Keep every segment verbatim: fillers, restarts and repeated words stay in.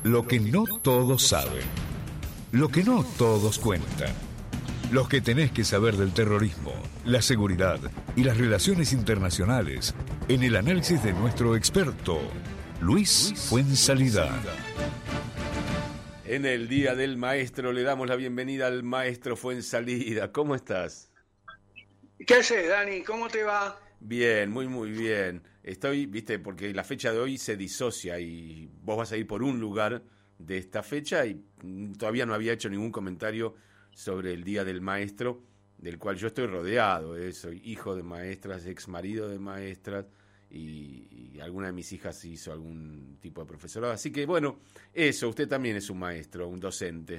Lo que no todos saben. Lo que no todos cuentan. Los que tenés que saber del terrorismo, la seguridad y las internacionales en el análisis de nuestro experto, Luis Fuenzalida. En el Día del Maestro le damos la bienvenida al maestro Fuenzalida. ¿Cómo estás? ¿Qué haces, Dani? ¿Cómo te va? Bien, muy muy bien. Estoy, viste, porque la fecha de hoy se disocia y vos vas a ir por un lugar de esta fecha y todavía no había hecho ningún comentario sobre el Día del Maestro, del cual yo estoy rodeado, ¿eh? Soy hijo de maestras, ex marido de maestras y, y alguna de mis hijas hizo algún tipo de profesorado. Así que bueno, eso, usted también es un maestro, un docente.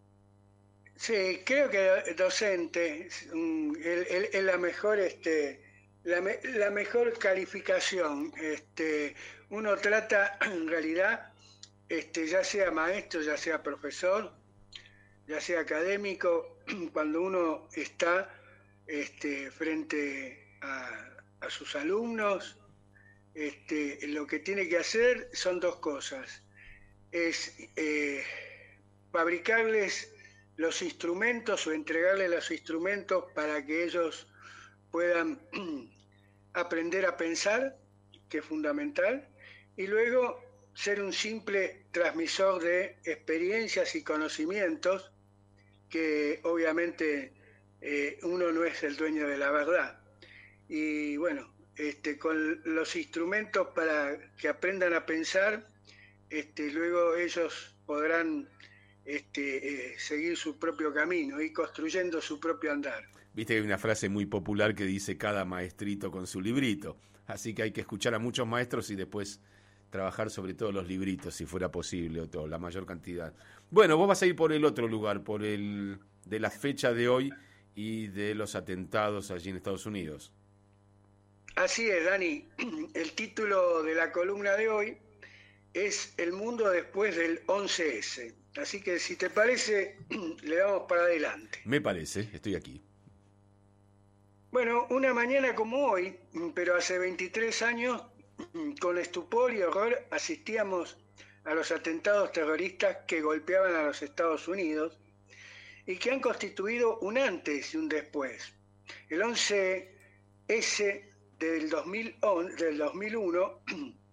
Sí, creo que docente es, es, es la mejor este la, me, la mejor calificación. Este, uno trata en realidad, este, ya sea maestro, ya sea profesor, ya sea académico, cuando uno está este, frente a, a sus alumnos, este, lo que tiene que hacer son dos cosas. Es eh, fabricarles los instrumentos o entregarles los instrumentos para que ellos puedan aprender a pensar, que es fundamental, y luego ser un simple transmisor de experiencias y conocimientos, que obviamente eh, uno no es el dueño de la verdad. Y bueno, este, con los instrumentos para que aprendan a pensar, este, luego ellos podrán este, eh, seguir su propio camino y construyendo su propio andar. Viste que hay una frase muy popular que dice cada maestrito con su librito, así que hay que escuchar a muchos maestros y después trabajar sobre todos los libritos, si fuera posible, o todo, la mayor cantidad. Bueno, vos vas a ir por el otro lugar, por el de la fecha de hoy y de los atentados allí en Estados Unidos. Así es, Dani. El título de la columna de hoy es El mundo después del once ese. Así que si te parece, le damos para adelante. Me parece, estoy aquí. Bueno, una mañana como hoy, pero hace veintitrés años, con estupor y horror asistíamos a los atentados terroristas que golpeaban a los Estados Unidos y que han constituido un antes y un después. El once ese del, dos mil del dos mil uno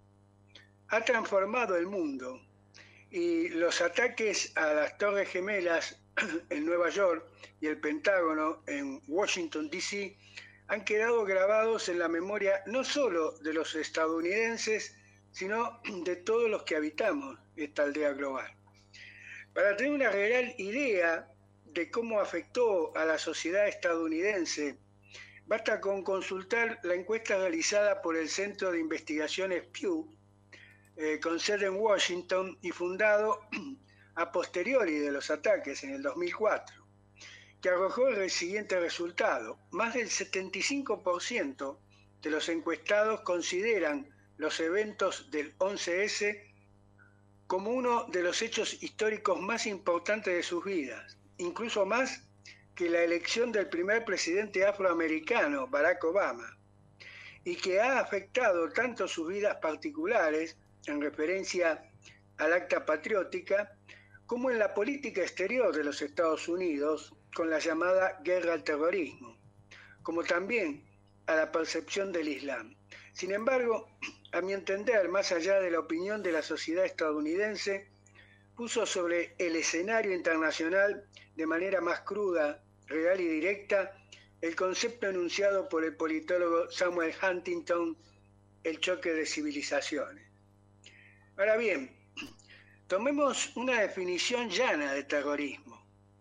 ha transformado el mundo y los ataques a las Torres Gemelas en Nueva York y el Pentágono en Washington, D C han quedado grabados en la memoria no solo de los estadounidenses, sino de todos los que habitamos esta aldea global. Para tener una real idea de cómo afectó a la sociedad estadounidense, basta con consultar la encuesta realizada por el Centro de Investigaciones Pew, eh, con sede en Washington y fundado a posteriori de los ataques en el dos mil cuatro. Que arrojó el siguiente resultado. Más del setenta y cinco por ciento de los encuestados consideran los eventos del once ese como uno de los hechos históricos más importantes de sus vidas, incluso más que la elección del primer presidente afroamericano, Barack Obama, y que ha afectado tanto sus vidas particulares, en referencia al acta patriótica, como en la política exterior de los Estados Unidos, con la llamada guerra al terrorismo, como también a la percepción del Islam. Sin embargo, a mi entender, más allá de la opinión de la sociedad estadounidense, puso sobre el escenario internacional de manera más cruda, real y directa, el concepto enunciado por el politólogo Samuel Huntington, el choque de civilizaciones. Ahora bien, tomemos una definición llana de terrorismo,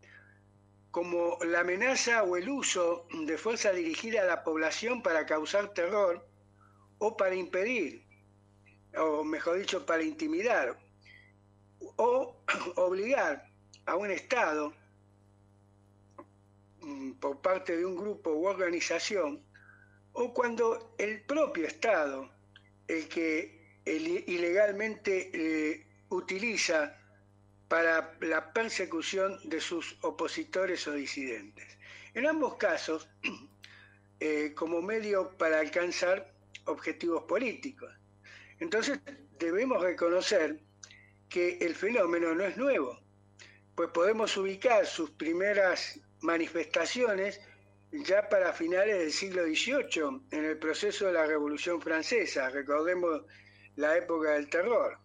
como la amenaza o el uso de fuerza dirigida a la población para causar terror o para impedir, o mejor dicho, para intimidar o obligar a un Estado por parte de un grupo u organización, o cuando el propio Estado, el que el, ilegalmente eh, utiliza para la persecución de sus opositores o disidentes. En ambos casos, eh, como medio para alcanzar objetivos políticos. Entonces, debemos reconocer que el fenómeno no es nuevo, pues podemos ubicar sus primeras manifestaciones ya para finales del siglo dieciocho, en el proceso de la Revolución Francesa, recordemos la época del terror.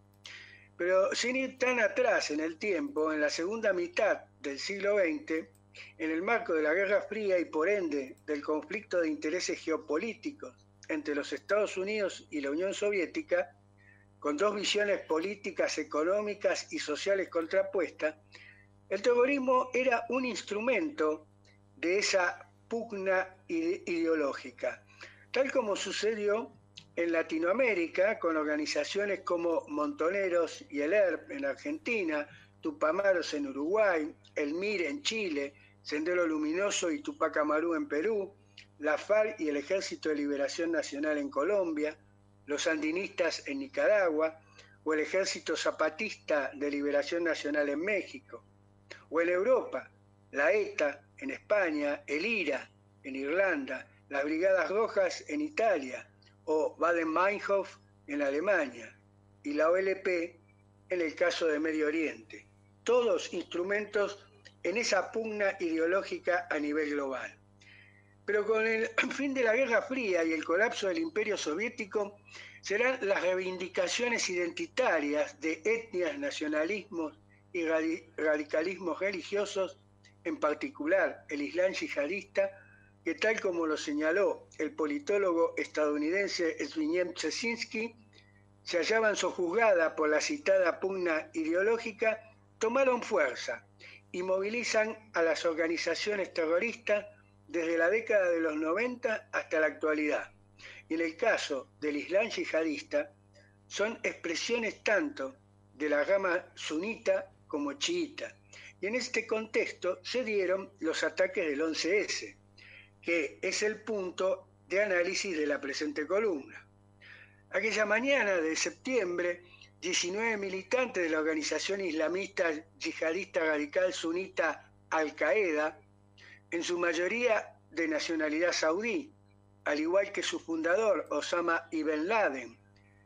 Pero sin ir tan atrás en el tiempo, en la segunda mitad del siglo veinte, en el marco de la Guerra Fría y por ende del conflicto de intereses geopolíticos entre los Estados Unidos y la Unión Soviética, con dos visiones políticas, económicas y sociales contrapuestas, el terrorismo era un instrumento de esa pugna ideológica, tal como sucedió en Latinoamérica con organizaciones como Montoneros y el E R P en Argentina, Tupamaros en Uruguay, el M I R en Chile, Sendero Luminoso y Tupac Amaru en Perú, la FARC y el Ejército de Liberación Nacional en Colombia, los sandinistas en Nicaragua, o el Ejército Zapatista de Liberación Nacional en México, o en Europa, la ETA en España, el IRA en Irlanda, las Brigadas Rojas en Italia, o Baden-Meinhof en Alemania, y la O L P en el caso de Medio Oriente. Todos instrumentos en esa pugna ideológica a nivel global. Pero con el fin de la Guerra Fría y el colapso del Imperio Soviético, serán las reivindicaciones identitarias de etnias, nacionalismos y radicalismos religiosos, en particular el Islam yihadista, que tal como lo señaló el politólogo estadounidense Zbigniew Brzezinski, se hallaban sojuzgadas por la citada pugna ideológica, tomaron fuerza y movilizan a las organizaciones terroristas desde la década de los noventa hasta la actualidad. Y en el caso del Islam yihadista, son expresiones tanto de la rama sunita como chiita. Y en este contexto se dieron los ataques del once ese, que es el punto de análisis de la presente columna. Aquella mañana de septiembre, diecinueve militantes de la organización islamista yihadista radical sunita Al-Qaeda, en su mayoría de nacionalidad saudí, al igual que su fundador, Osama Ibn Laden,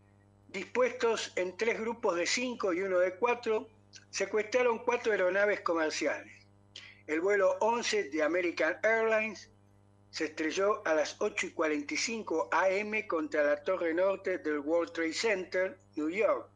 dispuestos en tres grupos de cinco y uno de cuatro, secuestraron cuatro aeronaves comerciales. El vuelo once de American Airlines se estrelló a las ocho y cuarenta y cinco a eme contra la torre norte del World Trade Center, New York.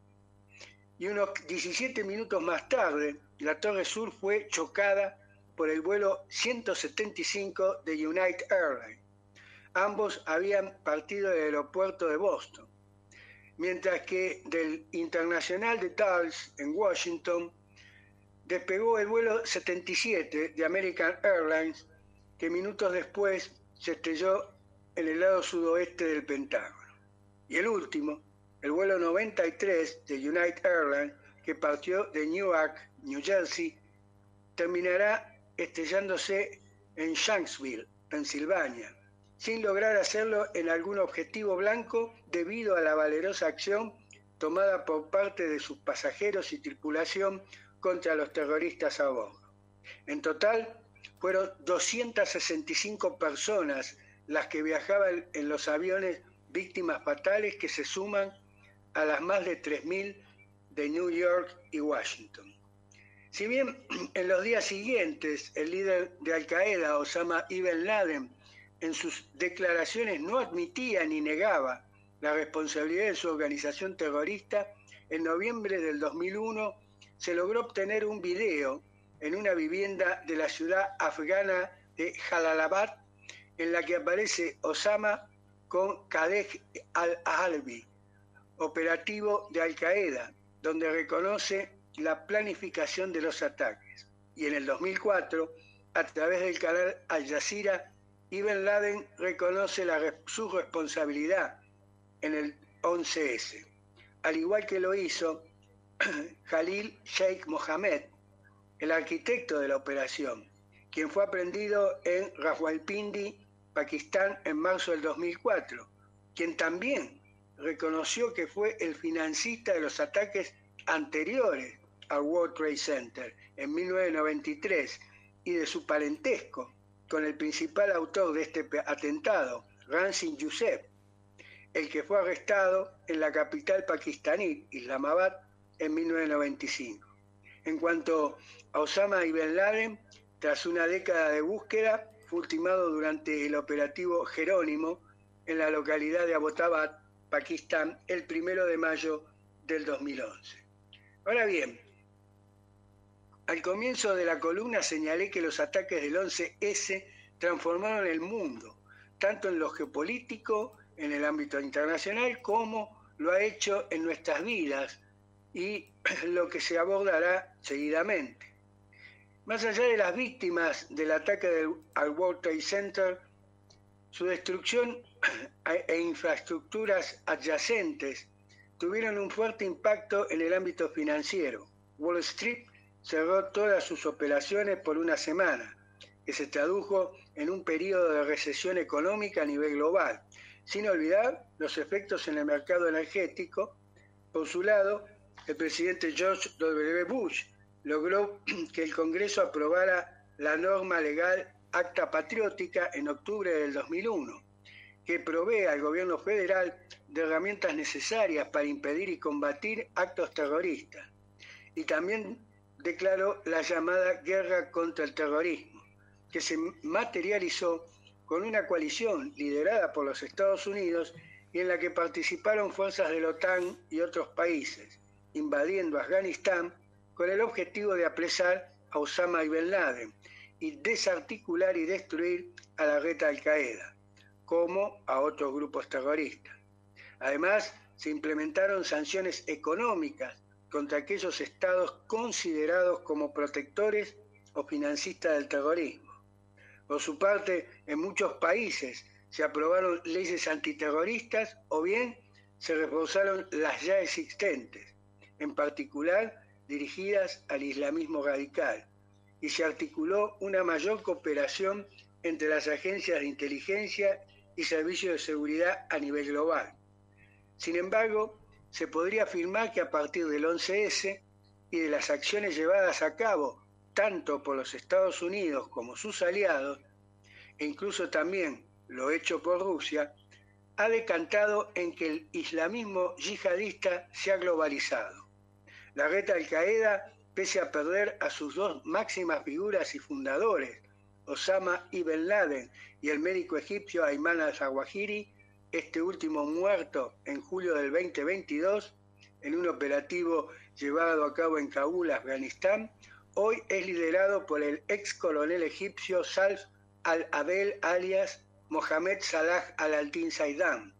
Y unos diecisiete minutos más tarde, la torre sur fue chocada por el vuelo ciento setenta y cinco de United Airlines. Ambos habían partido del aeropuerto de Boston, mientras que del Internacional de Dulles en Washington despegó el vuelo setenta y siete de American Airlines, que minutos después se estrelló en el lado sudoeste del Pentágono. Y el último, el vuelo noventa y tres de United Airlines, que partió de Newark, New Jersey, terminará estrellándose en Shanksville, Pensilvania, sin lograr hacerlo en algún objetivo blanco debido a la valerosa acción tomada por parte de sus pasajeros y tripulación contra los terroristas a bordo. En total, fueron doscientas sesenta y cinco personas las que viajaban en los aviones víctimas fatales, que se suman a las más de tres mil de New York y Washington. Si bien en los días siguientes el líder de Al-Qaeda, Osama Ibn Laden, en sus declaraciones no admitía ni negaba la responsabilidad de su organización terrorista, en noviembre del dos mil uno se logró obtener un video en una vivienda de la ciudad afgana de Jalalabad, en la que aparece Osama con Khaled al-Alvi, operativo de Al-Qaeda, donde reconoce la planificación de los ataques. Y en el dos mil cuatro, a través del canal Al Jazeera, Ibn Laden reconoce la, su responsabilidad en el once ese, al igual que lo hizo Khalil Sheikh Mohammed, el arquitecto de la operación, quien fue aprehendido en Rawalpindi, Pakistán, en marzo del dos mil cuatro, quien también reconoció que fue el financista de los ataques anteriores al World Trade Center en mil novecientos noventa y tres y de su parentesco con el principal autor de este atentado, Ramzi Youssef, el que fue arrestado en la capital pakistaní, Islamabad, en mil novecientos noventa y cinco. En cuanto a Osama Bin Laden, tras una década de búsqueda, fue ultimado durante el operativo Jerónimo en la localidad de Abbottabad, Pakistán, el primero de mayo del dos mil once. Ahora bien, al comienzo de la columna señalé que los ataques del once ese transformaron el mundo, tanto en lo geopolítico, en el ámbito internacional, como lo ha hecho en nuestras vidas y lo que se abordará seguidamente. Más allá de las víctimas del ataque del, al World Trade Center, su destrucción e infraestructuras adyacentes tuvieron un fuerte impacto en el ámbito financiero. Wall Street cerró todas sus operaciones por una semana, que se tradujo en un periodo de recesión económica a nivel global, sin olvidar los efectos en el mercado energético. Por su lado, el presidente George W. Bush logró que el Congreso aprobara la norma legal Acta Patriótica en octubre del dos mil uno, que provee al gobierno federal de herramientas necesarias para impedir y combatir actos terroristas, y también declaró la llamada Guerra contra el Terrorismo, que se materializó con una coalición liderada por los Estados Unidos y en la que participaron fuerzas de la OTAN y otros países, invadiendo Afganistán con el objetivo de apresar a Osama Bin Laden y desarticular y destruir a la red Al-Qaeda, como a otros grupos terroristas. Además, se implementaron sanciones económicas contra aquellos estados considerados como protectores o financistas del terrorismo. Por su parte, en muchos países se aprobaron leyes antiterroristas o bien se reforzaron las ya existentes, en particular dirigidas al islamismo radical, y se articuló una mayor cooperación entre las agencias de inteligencia y servicios de seguridad a nivel global. Sin embargo, se podría afirmar que a partir del once ese y de las acciones llevadas a cabo tanto por los Estados Unidos como sus aliados, e incluso también lo hecho por Rusia, ha decantado en que el islamismo yihadista se ha globalizado. La red Al-Qaeda, pese a perder a sus dos máximas figuras y fundadores, Osama Bin Laden y el médico egipcio Ayman al-Zawahiri, este último muerto en julio del veinte veintidós, en un operativo llevado a cabo en Kabul, Afganistán, hoy es liderado por el ex coronel egipcio Saif al-Adel alias Mohamed Salah al-Din Zaydan,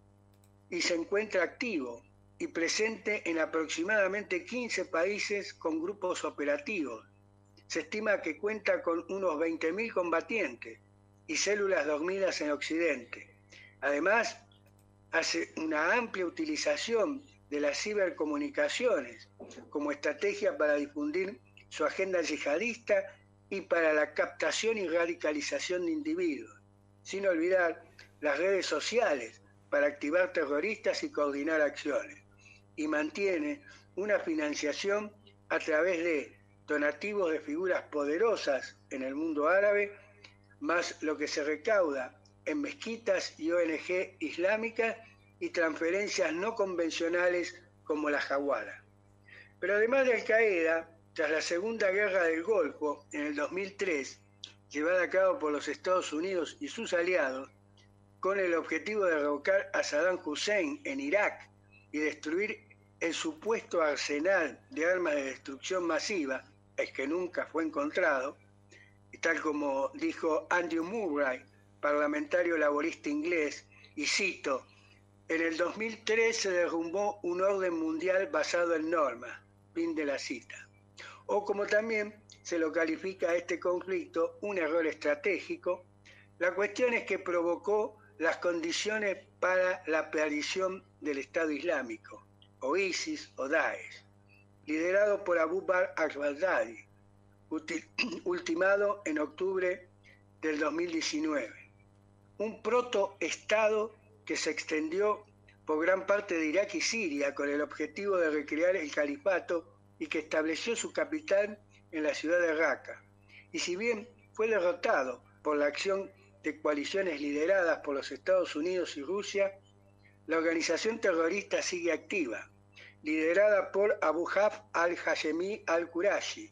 y se encuentra activo y presente en aproximadamente quince países con grupos operativos. Se estima que cuenta con unos veinte mil combatientes y células dormidas en Occidente. Además, hace una amplia utilización de las cibercomunicaciones como estrategia para difundir su agenda yihadista y para la captación y radicalización de individuos, sin olvidar las redes sociales para activar terroristas y coordinar acciones, y mantiene una financiación a través de donativos de figuras poderosas en el mundo árabe, más lo que se recauda en mezquitas y O N G islámicas y transferencias no convencionales como la Hawala. Pero además de Al-Qaeda, tras la Segunda Guerra del Golfo, en el dos mil tres, llevada a cabo por los Estados Unidos y sus aliados, con el objetivo de derrocar a Saddam Hussein en Irak y destruir el supuesto arsenal de armas de destrucción masiva, el que nunca fue encontrado, y tal como dijo Andrew Murray, parlamentario laborista inglés, y cito, en el dos mil tres se derrumbó un orden mundial basado en normas, fin de la cita. O como también se lo califica a este conflicto un error estratégico, la cuestión es que provocó las condiciones para la aparición del Estado Islámico, o ISIS o Daesh, liderado por Abu Bakr al-Baghdadi, ultimado en octubre del dos mil diecinueve. Un protoestado que se extendió por gran parte de Irak y Siria con el objetivo de recrear el califato y que estableció su capital en la ciudad de Raqqa. Y si bien fue derrotado por la acción de coaliciones lideradas por los Estados Unidos y Rusia, la organización terrorista sigue activa liderada por Abu Hafs al-Hashemi al-Qurashi,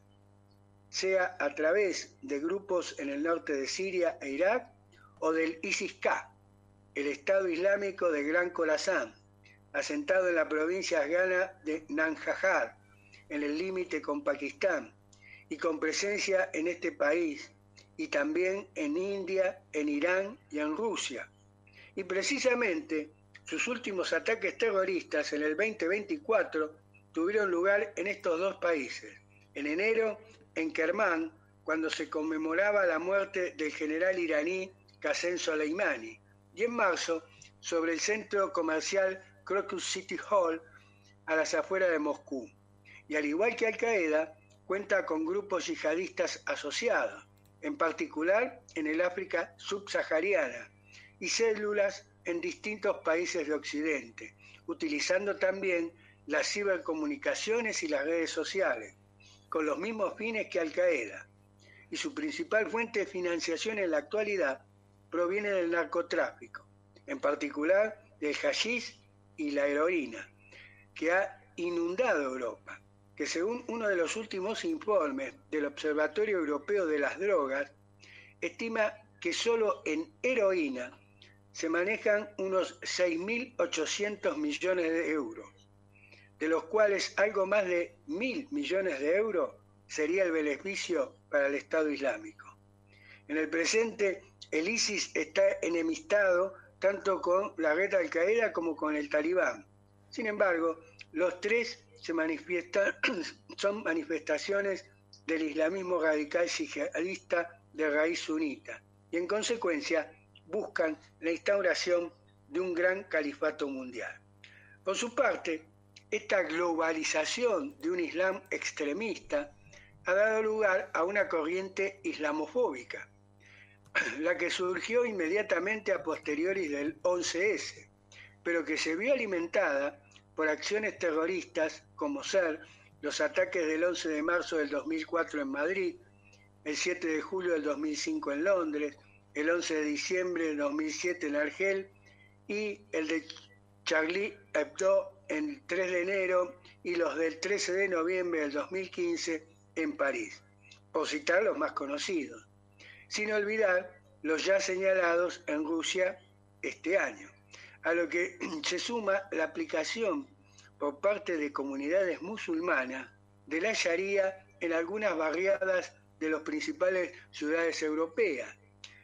sea a través de grupos en el norte de Siria e Irak o del ISIS-K, el Estado Islámico de Gran Khorasan, asentado en la provincia afgana de Nangarhar, en el límite con Pakistán, y con presencia en este país, y también en India, en Irán y en Rusia. Y precisamente sus últimos ataques terroristas en el veinte veinticuatro tuvieron lugar en estos dos países. En enero, en Kermán, cuando se conmemoraba la muerte del general iraní Qasem Soleimani, y en marzo, sobre el centro comercial Crocus City Hall, a las afueras de Moscú. Y al igual que Al-Qaeda, cuenta con grupos yihadistas asociados, en particular en el África subsahariana, y células en distintos países de Occidente, utilizando también las cibercomunicaciones y las redes sociales, con los mismos fines que Al-Qaeda. Y su principal fuente de financiación en la actualidad proviene del narcotráfico, en particular del hashish y la heroína, que ha inundado Europa, que según uno de los últimos informes del Observatorio Europeo de las Drogas, estima que solo en heroína se manejan unos seis mil ochocientos millones de euros, de los cuales algo más de mil millones de euros sería el beneficio para el Estado Islámico. En el presente, el ISIS está enemistado tanto con la red Al-Qaeda como con el Talibán. Sin embargo, los tres se manifiestan, son manifestaciones del islamismo radical yihadista de raíz sunita y en consecuencia buscan la instauración de un gran califato mundial. Por su parte, esta globalización de un islam extremista ha dado lugar a una corriente islamofóbica, la que surgió inmediatamente a posteriori del once ese, pero que se vio alimentada por acciones terroristas como ser los ataques del once de marzo del dos mil cuatro en Madrid, el siete de julio del dos mil cinco en Londres, el once de diciembre del dos mil siete en Argel y el de Charlie Hebdo el tres de enero y los del trece de noviembre del dos mil quince en París, por citar los más conocidos, sin olvidar los ya señalados en Rusia este año, a lo que se suma la aplicación por parte de comunidades musulmanas de la Sharia en algunas barriadas de las principales ciudades europeas,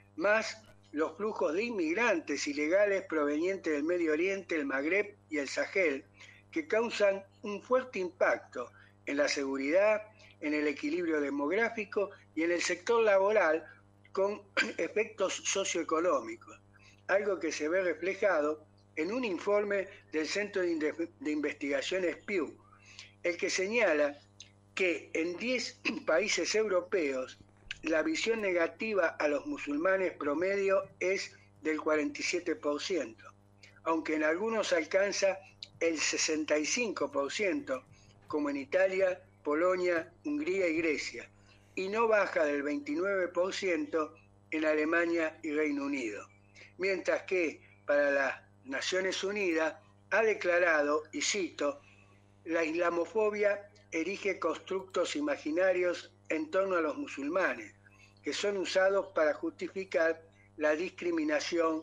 más los flujos de inmigrantes ilegales provenientes del Medio Oriente, el Magreb y el Sahel, que causan un fuerte impacto en la seguridad, en el equilibrio demográfico y en el sector laboral con efectos socioeconómicos, algo que se ve reflejado en un informe del Centro de Investigaciones Pew, el que señala que en diez países europeos la visión negativa a los musulmanes promedio es del cuarenta y siete por ciento, aunque en algunos alcanza el sesenta y cinco por ciento, como en Italia, Polonia, Hungría y Grecia, y no baja del veintinueve por ciento en Alemania y Reino Unido, mientras que para las Naciones Unidas ha declarado, y cito, la islamofobia erige constructos imaginarios en torno a los musulmanes, que son usados para justificar la discriminación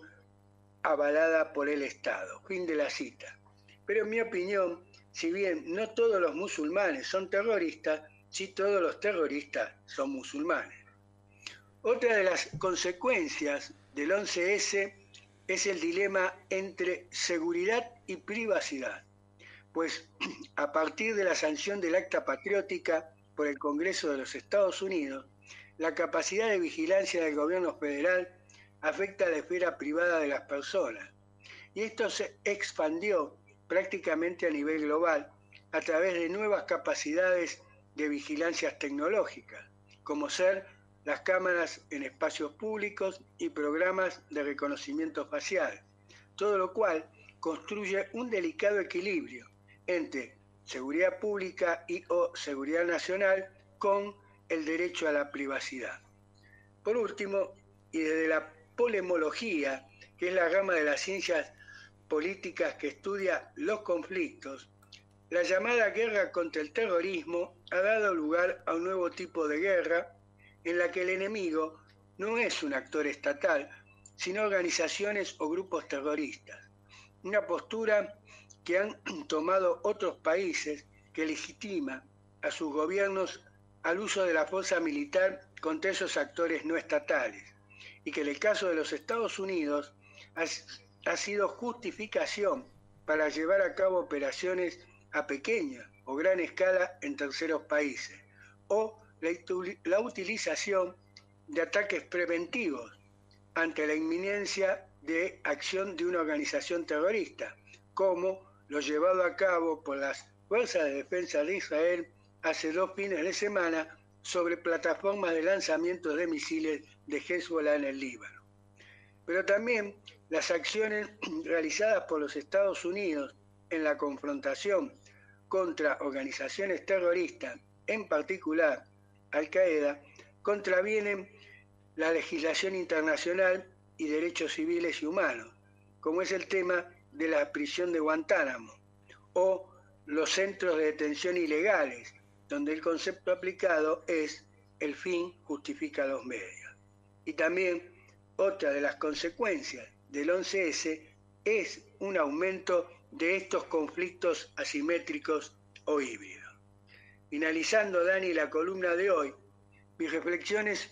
avalada por el Estado. Fin de la cita. Pero en mi opinión, si bien no todos los musulmanes son terroristas, sí todos los terroristas son musulmanes. Otra de las consecuencias del once ese es el dilema entre seguridad y privacidad, pues a partir de la sanción del Acta Patriótica por el Congreso de los Estados Unidos, la capacidad de vigilancia del gobierno federal afecta a la esfera privada de las personas, y esto se expandió prácticamente a nivel global a través de nuevas capacidades de vigilancias tecnológicas, como ser las cámaras en espacios públicos y programas de reconocimiento facial, todo lo cual construye un delicado equilibrio entre seguridad pública y o seguridad nacional con el derecho a la privacidad. Por último, y desde la polemología, que es la rama de las ciencias políticas que estudia los conflictos, La llamada guerra contra el terrorismo ha dado lugar a un nuevo tipo de guerra en la que el enemigo no es un actor estatal, sino organizaciones o grupos terroristas. Una postura que han tomado otros países que legitima a sus gobiernos al uso de la fuerza militar contra esos actores no estatales, y que en el caso de los Estados Unidos ha, ha sido justificación para llevar a cabo operaciones a pequeña o gran escala en terceros países, o la, la utilización de ataques preventivos ante la inminencia de acción de una organización terrorista, como lo llevado a cabo por las Fuerzas de Defensa de Israel hace dos fines de semana sobre plataformas de lanzamiento de misiles de Hezbollah en el Líbano. Pero también las acciones realizadas por los Estados Unidos en la confrontación contra organizaciones terroristas, en particular Al-Qaeda, contravienen la legislación internacional y derechos civiles y humanos, como es el tema de la prisión de Guantánamo o los centros de detención ilegales, donde el concepto aplicado es el fin justifica los medios. Y también otra de las consecuencias del once ese es un aumento de estos conflictos asimétricos o híbridos. Finalizando, Dani, la columna de hoy, mis reflexiones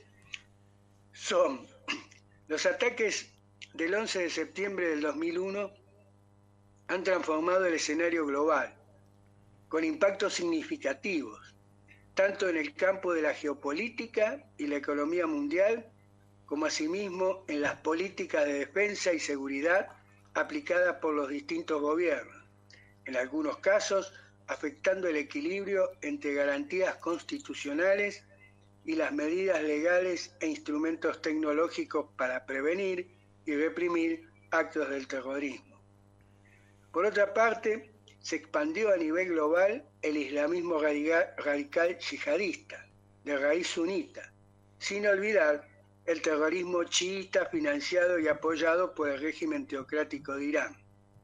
son: los ataques del once de septiembre del dos mil uno han transformado el escenario global, con impactos significativos, tanto en el campo de la geopolítica y la economía mundial, como asimismo en las políticas de defensa y seguridad aplicadas por los distintos gobiernos, en algunos casos afectando el equilibrio entre garantías constitucionales y las medidas legales e instrumentos tecnológicos para prevenir y reprimir actos del terrorismo. Por otra parte, se expandió a nivel global el islamismo radical, radical yihadista, de raíz sunita, sin olvidar el terrorismo chiita financiado y apoyado por el régimen teocrático de Irán.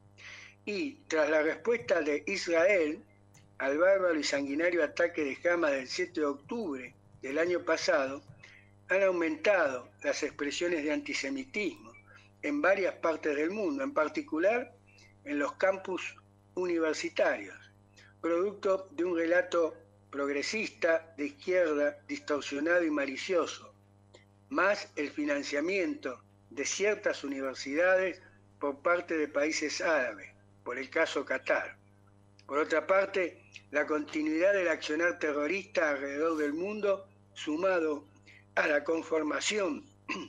Y tras la respuesta de Israel al bárbaro y sanguinario ataque de Hamas del siete de octubre del año pasado, han aumentado las expresiones de antisemitismo en varias partes del mundo, en particular en los campus universitarios, producto de un relato progresista de izquierda distorsionado y malicioso, más el financiamiento de ciertas universidades por parte de países árabes, por el caso Qatar. Por otra parte, la continuidad del accionar terrorista alrededor del mundo, sumado a la conformación,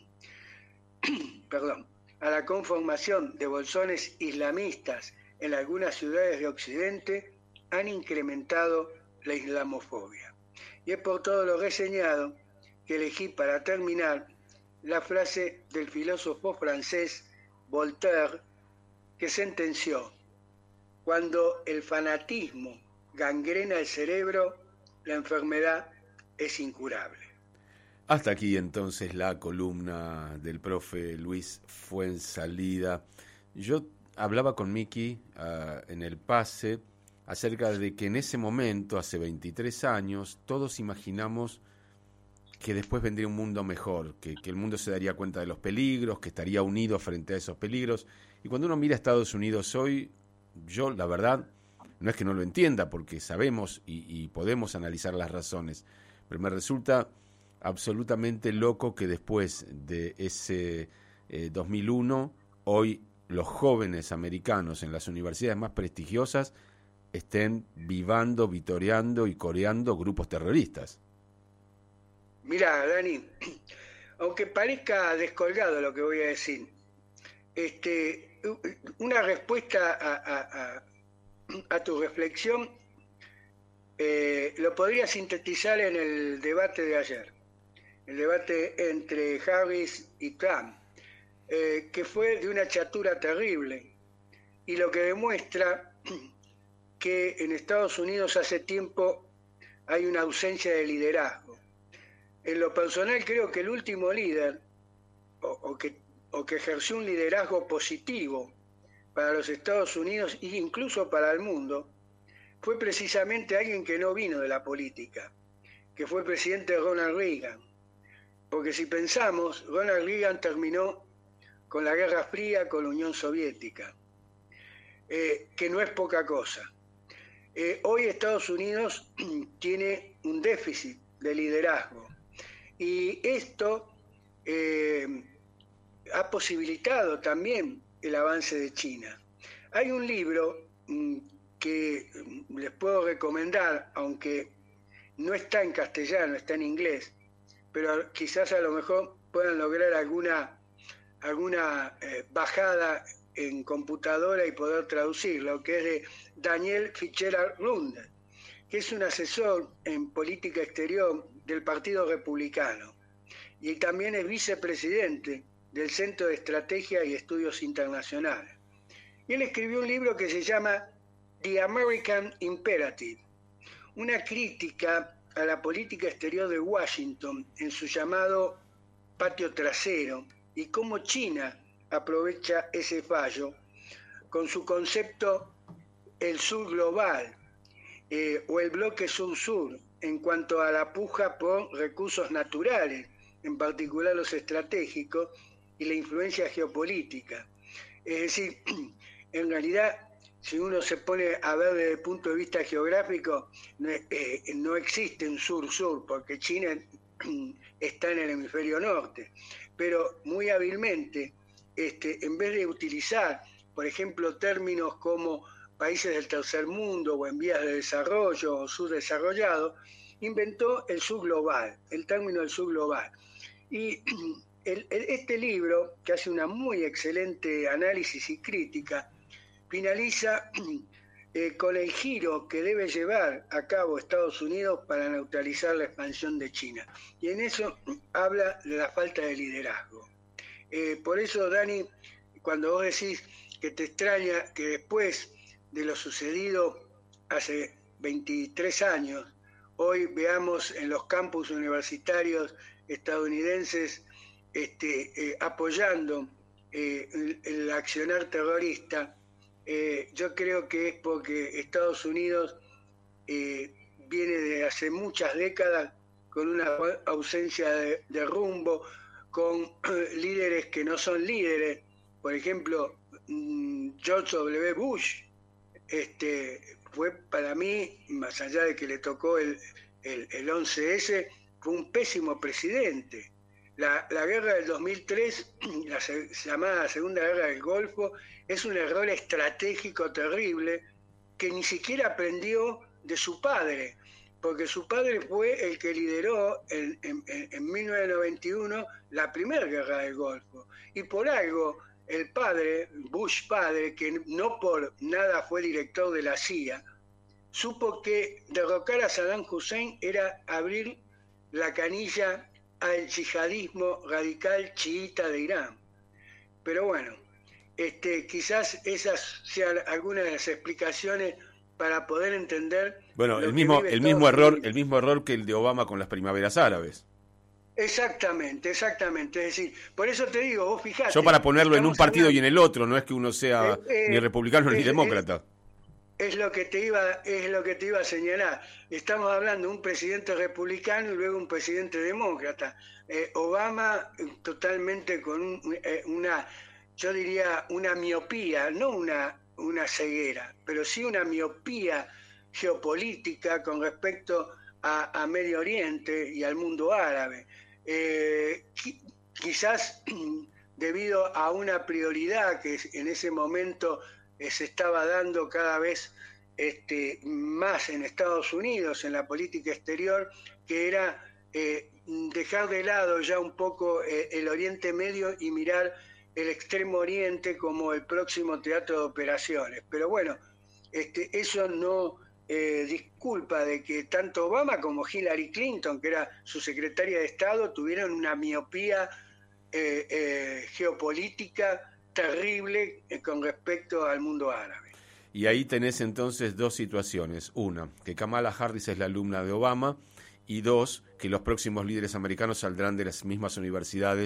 perdón, a la conformación de bolsones islamistas en algunas ciudades de Occidente, han incrementado la islamofobia. Y es por todo lo reseñado que elegí para terminar la frase del filósofo francés Voltaire, que sentenció: cuando el fanatismo gangrena el cerebro, la enfermedad es incurable. Hasta aquí entonces la columna del profe Luis Fuenzalida. Yo hablaba con Miki uh, en el pase acerca de que en ese momento, hace veintitrés años, todos imaginamos que después vendría un mundo mejor, que, que el mundo se daría cuenta de los peligros, que estaría unido frente a esos peligros. Y cuando uno mira a Estados Unidos hoy, yo la verdad no es que no lo entienda, porque sabemos y, y podemos analizar las razones, pero me resulta absolutamente loco que después de ese eh, dos mil uno, hoy los jóvenes americanos en las universidades más prestigiosas estén vivando, vitoreando y coreando grupos terroristas. Mirá, Dani, aunque parezca descolgado lo que voy a decir, este, una respuesta a, a, a, a tu reflexión eh, lo podría sintetizar en el debate de ayer, el debate entre Harris y Trump, eh, que fue de una chatura terrible, y lo que demuestra que en Estados Unidos hace tiempo hay una ausencia de liderazgo. En lo personal creo que el último líder, o, o, que, o que ejerció un liderazgo positivo para los Estados Unidos e incluso para el mundo, fue precisamente alguien que no vino de la política, que fue presidente Ronald Reagan. Porque si pensamos, Ronald Reagan terminó con la Guerra Fría con la Unión Soviética, eh, que no es poca cosa. Eh, hoy Estados Unidos tiene un déficit de liderazgo y esto eh, ha posibilitado también el avance de China. Hay un libro mm, que les puedo recomendar, aunque no está en castellano, está en inglés, pero quizás a lo mejor puedan lograr alguna, alguna eh, bajada en computadora y poder traducirlo, que es de Daniel Fitzgerald Rundle, que es un asesor en política exterior del Partido Republicano y también es vicepresidente del Centro de Estrategia y Estudios Internacionales. Y él escribió un libro que se llama The American Imperative, una crítica a la política exterior de Washington en su llamado patio trasero y cómo China aprovecha ese fallo con su concepto el sur global eh, o el bloque sur-sur en cuanto a la puja por recursos naturales, en particular los estratégicos, y la influencia geopolítica. Es decir, en realidad, si uno se pone a ver desde el punto de vista geográfico, no, eh, no existe un sur-sur, porque China está en el hemisferio norte, pero muy hábilmente, este, en vez de utilizar, por ejemplo, términos como países del tercer mundo o en vías de desarrollo o subdesarrollado, inventó el sur global, el término del sur global. Y el, el, este libro, que hace una muy excelente análisis y crítica, finaliza eh, con el giro que debe llevar a cabo Estados Unidos para neutralizar la expansión de China. Y en eso habla de la falta de liderazgo. Eh, por eso, Dani, cuando vos decís que te extraña que después de lo sucedido hace veintitrés años, hoy veamos en los campus universitarios estadounidenses este, eh, apoyando eh, el, el accionar terrorista, eh, yo creo que es porque Estados Unidos eh, viene de hace muchas décadas con una ausencia de, de rumbo, con eh, líderes que no son líderes. Por ejemplo, George W. Bush este, fue para mí, más allá de que le tocó el, el, el once ese, fue un pésimo presidente. La, la guerra del dos mil tres, la se, llamada Segunda Guerra del Golfo, es un error estratégico terrible que ni siquiera aprendió de su padre, porque su padre fue el que lideró en, en, en mil novecientos noventa y uno la primera guerra del Golfo. Y por algo, el padre, Bush padre, que no por nada fue director de la C I A, supo que derrocar a Saddam Hussein era abrir la canilla al yihadismo radical chiita de Irán. Pero bueno, este, quizás esas sean algunas de las explicaciones para poder entender. Bueno, el mismo, el mismo error, el mismo error que el de Obama con las primaveras árabes. Exactamente, exactamente. Es decir, por eso te digo, vos fijate. Yo para ponerlo en un partido hablando, y en el otro, no es que uno sea eh, eh, ni republicano eh, ni demócrata. Eh, Es lo que te iba, es lo que te iba a señalar. Estamos hablando de un presidente republicano y luego un presidente demócrata. Eh, Obama totalmente con un, eh, una, yo diría una miopía, no una, una ceguera, pero sí una miopía geopolítica con respecto a, a Medio Oriente y al mundo árabe. Eh, qui, quizás debido a una prioridad que en ese momento se estaba dando cada vez este, más en Estados Unidos, en la política exterior, que era eh, dejar de lado ya un poco eh, el Oriente Medio y mirar el Extremo Oriente como el próximo teatro de operaciones. Pero bueno, este, eso no eh, disculpa de que tanto Obama como Hillary Clinton, que era su secretaria de Estado, tuvieron una miopía eh, eh, geopolítica terrible con respecto al mundo árabe. Y ahí tenés entonces dos situaciones. Una, que Kamala Harris es la alumna de Obama, y dos, que los próximos líderes americanos saldrán de las mismas universidades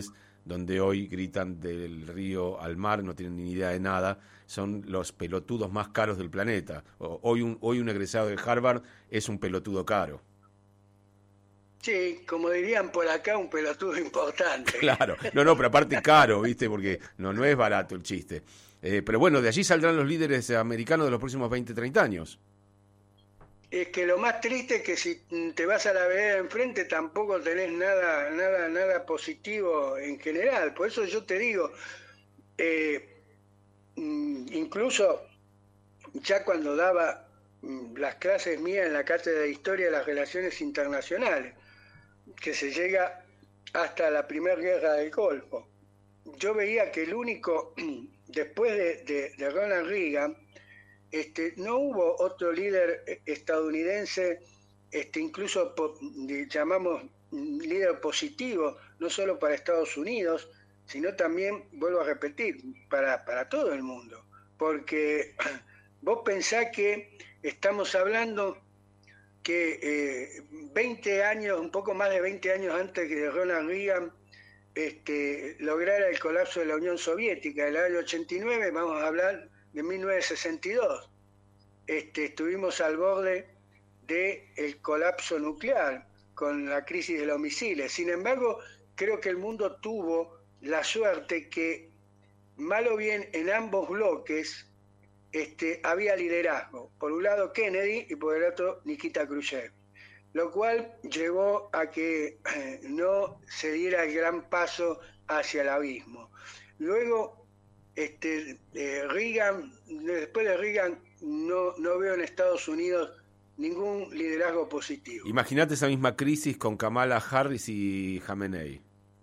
donde hoy gritan del río al mar, no tienen ni idea de nada, son los pelotudos más caros del planeta. Hoy un, hoy un egresado de Harvard es un pelotudo caro. Sí, como dirían por acá, un pelotudo importante. Claro, no, no, pero aparte caro, ¿viste? Porque no, no es barato el chiste. Eh, pero bueno, de allí saldrán los líderes americanos de los próximos veinte, treinta años. Es que lo más triste es que si te vas a la vereda enfrente tampoco tenés nada, nada, nada positivo en general. Por eso yo te digo, eh, incluso ya cuando daba las clases mías en la cátedra de Historia de las Relaciones Internacionales, que se llega hasta la Primera Guerra del Golfo, yo veía que el único, después de, de, de Ronald Reagan, Este, no hubo otro líder estadounidense, este, incluso po, llamamos líder positivo, no solo para Estados Unidos, sino también, vuelvo a repetir, para, para todo el mundo. Porque vos pensás que estamos hablando que eh, veinte años, un poco más de veinte años antes que Ronald Reagan este, lograra el colapso de la Unión Soviética, el año ochenta y nueve, vamos a hablar de mil novecientos sesenta y dos, este, estuvimos al borde del colapso nuclear con la crisis de los misiles. Sin embargo, creo que el mundo tuvo la suerte que, mal o bien, en ambos bloques este, había liderazgo. Por un lado Kennedy y por el otro Nikita Khrushchev, lo cual llevó a que eh, no se diera el gran paso hacia el abismo. Luego, Este, eh, Reagan, después de Reagan no, no veo en Estados Unidos ningún liderazgo positivo. Imagínate esa misma crisis con Kamala Harris y Khamenei.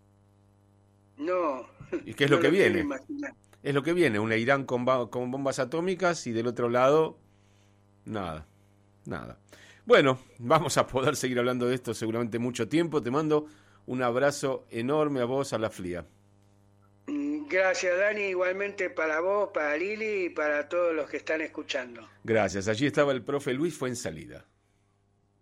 No. ¿Y qué es no lo que lo viene? Es lo que viene, una Irán con, con bombas atómicas y del otro lado, nada, nada. Bueno, vamos a poder seguir hablando de esto seguramente mucho tiempo. Te mando un abrazo enorme a vos, a la F L I A. Gracias, Dani, igualmente para vos, para Lili y para todos los que están escuchando. Gracias, allí estaba el profe Luis Fuensalida.